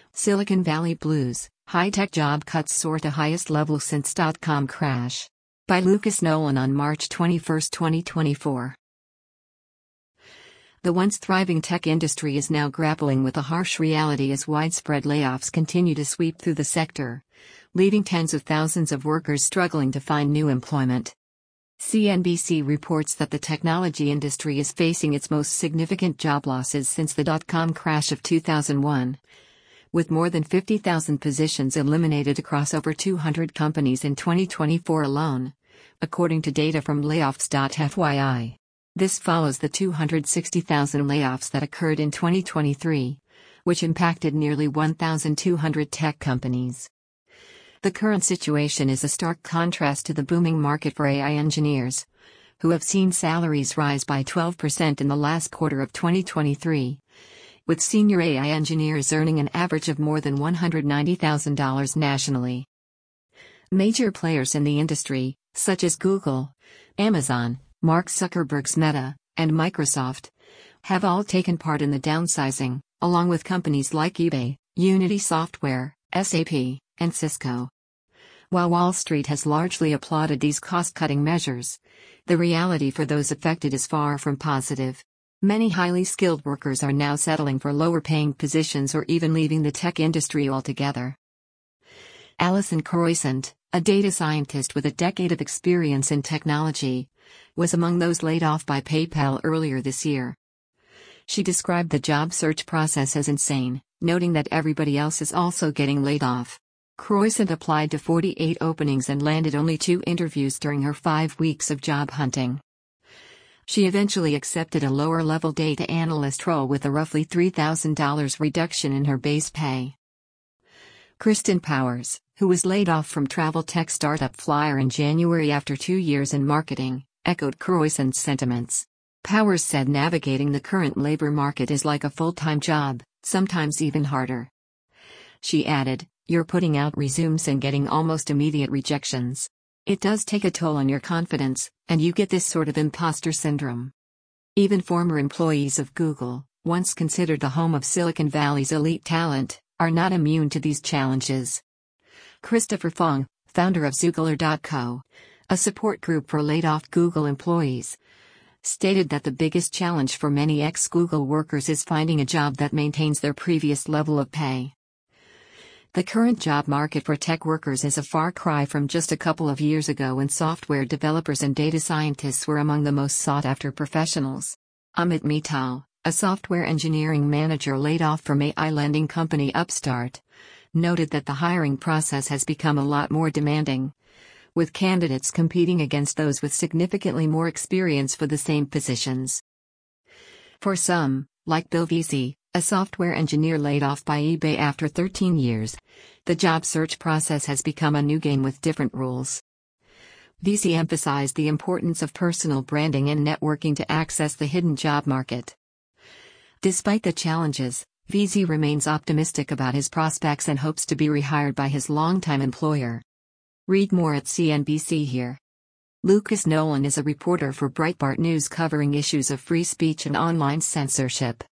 Silicon Valley Blues, high-tech job cuts soar to highest level since dot-com crash. By Lucas Nolan on March 21, 2024. The once thriving tech industry is now grappling with a harsh reality as widespread layoffs continue to sweep through the sector, leaving tens of thousands of workers struggling to find new employment. CNBC reports that the technology industry is facing its most significant job losses since the dot-com crash of 2001, with more than 50,000 positions eliminated across over 200 companies in 2024 alone, according to data from layoffs.fyi. This follows the 260,000 layoffs that occurred in 2023, which impacted nearly 1,200 tech companies. The current situation is a stark contrast to the booming market for AI engineers, who have seen salaries rise by 12% in the last quarter of 2023, with senior AI engineers earning an average of more than $190,000 nationally. Major players in the industry, such as Google, Amazon, Mark Zuckerberg's Meta, and Microsoft, have all taken part in the downsizing, along with companies like eBay, Unity Software, SAP, and Cisco. While Wall Street has largely applauded these cost-cutting measures, the reality for those affected is far from positive. Many highly skilled workers are now settling for lower-paying positions or even leaving the tech industry altogether. Alison Croissant, a data scientist with a decade of experience in technology, was among those laid off by PayPal earlier this year. She described the job search process as insane, noting that everybody else is also getting laid off. Croissant applied to 48 openings and landed only 2 interviews during her 5 weeks of job hunting. She eventually accepted a lower-level data analyst role with a roughly $3,000 reduction in her base pay. Kristen Powers, who was laid off from travel tech startup Flyer in January after 2 years in marketing, echoed Croissant's sentiments. Powers said navigating the current labor market is like a full-time job, sometimes even harder. She added, "You're putting out resumes and getting almost immediate rejections. It does take a toll on your confidence, and you get this sort of imposter syndrome." Even former employees of Google, once considered the home of Silicon Valley's elite talent, are not immune to these challenges. Christopher Fong, founder of Zoogler.co, a support group for laid-off Google employees, stated that the biggest challenge for many ex-Google workers is finding a job that maintains their previous level of pay. The current job market for tech workers is a far cry from just a couple of years ago when software developers and data scientists were among the most sought-after professionals. Amit Mittal, a software engineering manager laid off from AI lending company Upstart, noted that the hiring process has become a lot more demanding, with candidates competing against those with significantly more experience for the same positions. For some, like Bill Vesey, a software engineer laid off by eBay after 13 years, the job search process has become a new game with different rules. Vesey emphasized the importance of personal branding and networking to access the hidden job market. Despite the challenges, Vesey remains optimistic about his prospects and hopes to be rehired by his longtime employer. Read more at CNBC here. Lucas Nolan is a reporter for Breitbart News covering issues of free speech and online censorship.